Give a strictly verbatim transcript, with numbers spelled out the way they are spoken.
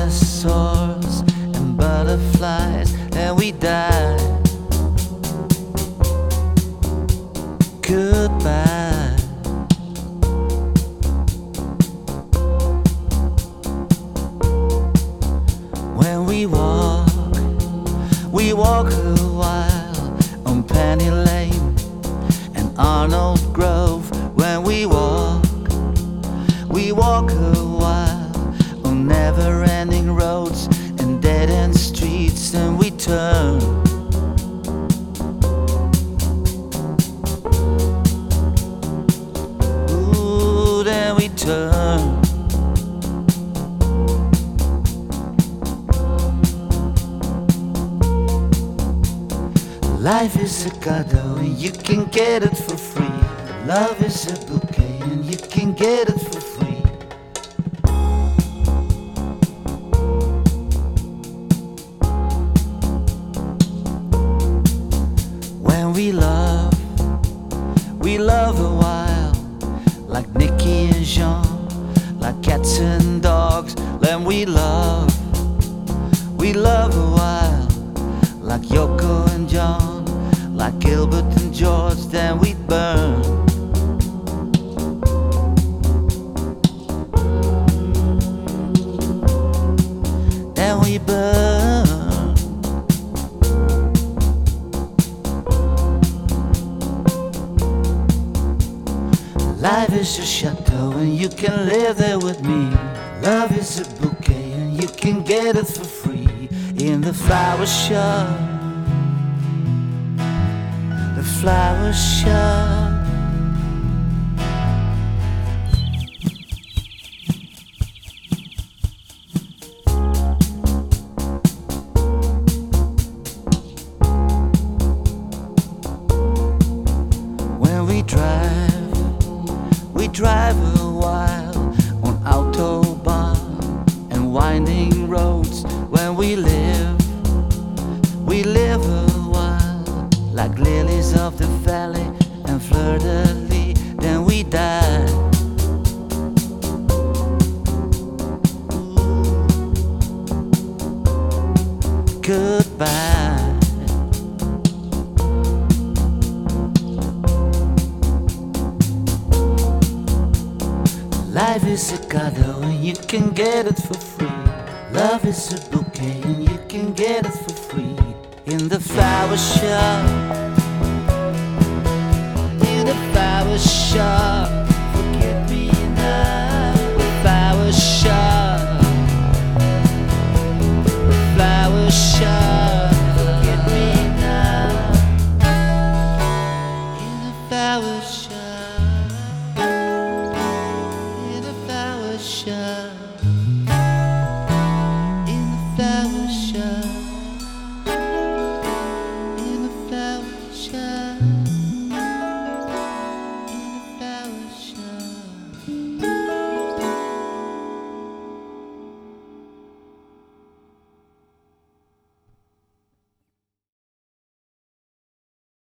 dinosaurs and butterflies, and we died. Goodbye. When we walk, we walk a while on Penny Lane and Arnold Grove. When we walk, we walk a while on never-ending roads and dead-end streets, and we turn. Ooh, then we turn. Life is a gado and you can get it for free. Love is a bouquet and you can get it for free. When we love, we love a while, like Nicky and Jean, like cats and dogs. When we love, we love a while, like Yoko and John, like Gilbert and George. Then we burn. Then we burn. Life is a chateau and you can live there with me. Love is a bouquet and you can get it for free in the flower shop. The flower shop. When we drive, we drive a while on Autobahn and winding roads. When we live, we live a while, like lilies of the valley and fleur-de-lis. Then we die. Goodbye. Life is a gado and you can get it for free. Love is a bouquet and you can get it for free in the flower shop. In the flower shop. Forget me now. The flower shop.